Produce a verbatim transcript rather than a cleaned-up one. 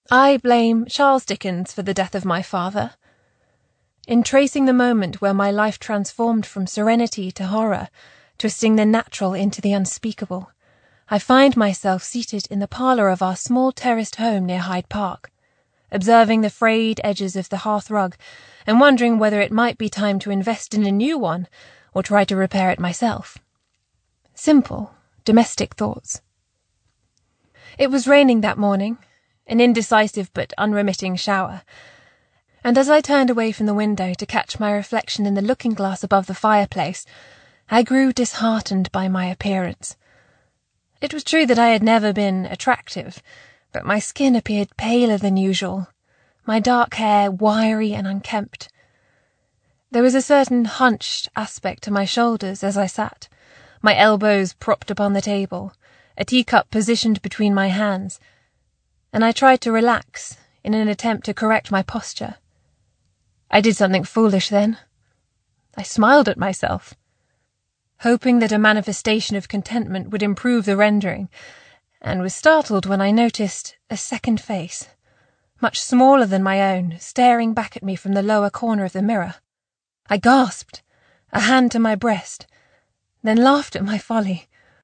I blame Charles Dickens for the death of my father. In tracing the moment where my life transformed from serenity to horror, twisting the natural into the unspeakable, I find myself seated in the parlour of our small terraced home near Hyde Park, observing the frayed edges of the hearth rug and wondering whether it might be time to invest in a new one or try to repair it myself. Simple, domestic thoughts. It was raining that morning, an indecisive but unremitting shower, and as I turned away from the window to catch my reflection in the looking-glass above the fireplace, I grew disheartened by my appearance. It was true that I had never been attractive, but my skin appeared paler than usual, my dark hair wiry and unkempt. There was a certain hunched aspect to my shoulders as I sat, my elbows propped upon the table, a teacup positioned between my hands, and I tried to relax in an attempt to correct my posture. I did something foolish then. I smiled at myself, hoping that a manifestation of contentment would improve the rendering, and was startled when I noticed a second face, much smaller than my own, staring back at me from the lower corner of the mirror. I gasped, a hand to my breast, then laughed at my folly.